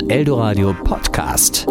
Eldoradio Podcast.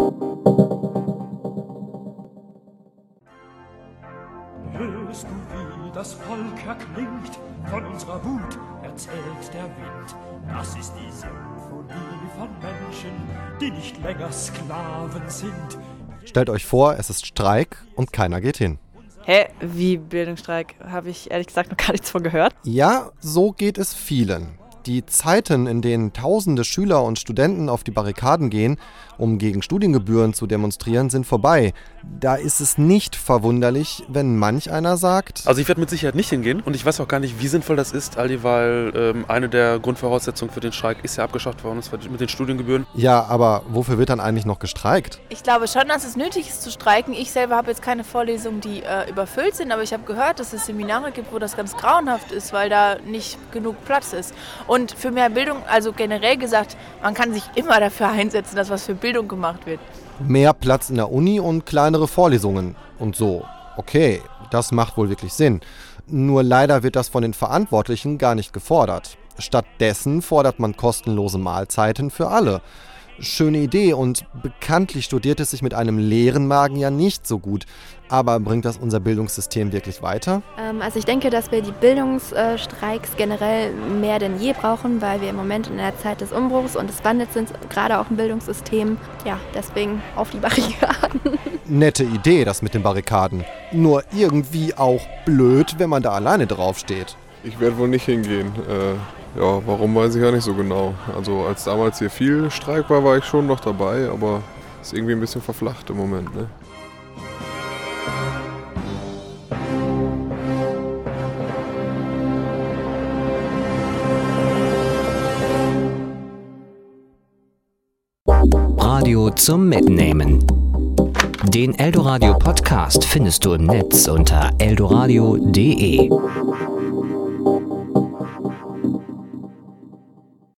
Hörst du, wie das Volk erklingt? Von unserer Wut erzählt der Wind. Das ist die Symphonie von Menschen, die nicht länger Sklaven sind. Stellt euch vor, es ist Streik und keiner geht hin. Hä? Wie Bildungsstreik? Habe ich ehrlich gesagt noch gar nichts von gehört. Ja, so geht es vielen. Die Zeiten, in denen tausende Schüler und Studenten auf die Barrikaden gehen, um gegen Studiengebühren zu demonstrieren, sind vorbei. Da ist es nicht verwunderlich, wenn manch einer sagt... Also ich werde mit Sicherheit nicht hingehen und ich weiß auch gar nicht, wie sinnvoll das ist, Aldi, weil eine der Grundvoraussetzungen für den Streik ist ja abgeschafft worden, und zwar mit den Studiengebühren. Ja, aber wofür wird dann eigentlich noch gestreikt? Ich glaube schon, dass es nötig ist zu streiken. Ich selber habe jetzt keine Vorlesungen, die überfüllt sind, aber ich habe gehört, dass es Seminare gibt, wo das ganz grauenhaft ist, weil da nicht genug Platz ist. Und für mehr Bildung, also generell gesagt, man kann sich immer dafür einsetzen, dass was für Bildung gemacht wird. Mehr Platz in der Uni und kleinere Vorlesungen und so. Okay, das macht wohl wirklich Sinn. Nur leider wird das von den Verantwortlichen gar nicht gefordert. Stattdessen fordert man kostenlose Mahlzeiten für alle. Schöne Idee und bekanntlich studiert es sich mit einem leeren Magen ja nicht so gut. Aber bringt das unser Bildungssystem wirklich weiter? Also ich denke, dass wir die Bildungsstreiks generell mehr denn je brauchen, weil wir im Moment in der Zeit des Umbruchs und des Wandels sind, gerade auch im Bildungssystem. Ja, deswegen auf die Barrikaden. Nette Idee, das mit den Barrikaden. Nur irgendwie auch blöd, wenn man da alleine draufsteht. Ich werde wohl nicht hingehen. Ja, warum weiß ich ja nicht so genau. Also als damals hier viel Streik war ich schon noch dabei, aber ist irgendwie ein bisschen verflacht im Moment, ne? Radio zum Mitnehmen. Den Eldoradio Podcast findest du im Netz unter eldoradio.de.